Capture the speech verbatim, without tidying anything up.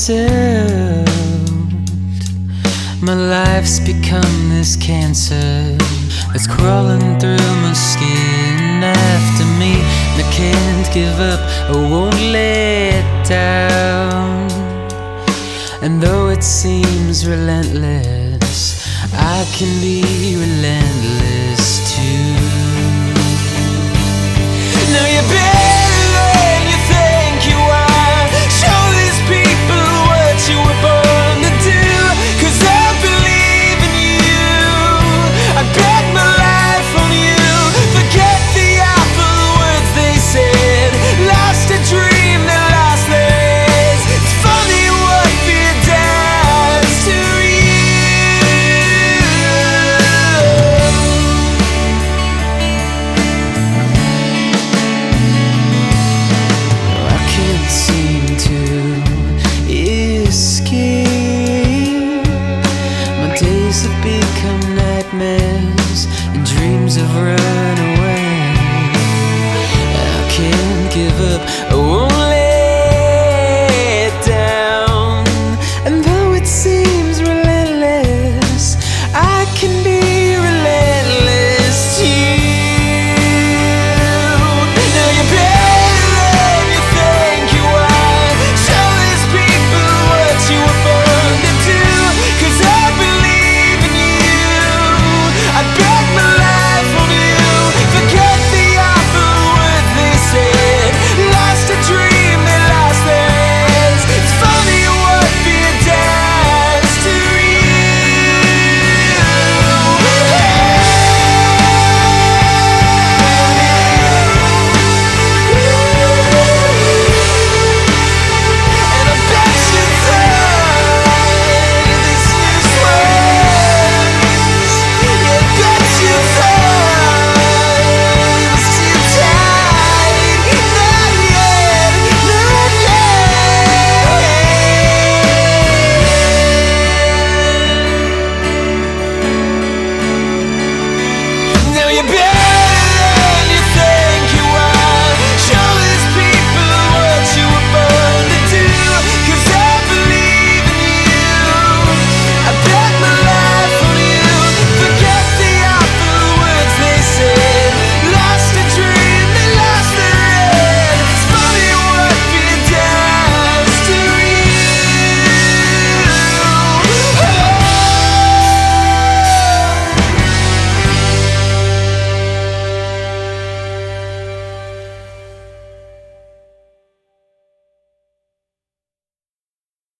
myself. My life's become this cancer that's crawling through my skin after me, and I can't give up, I won't let down. And though it seems relentless, I can be relentless too. Now you've been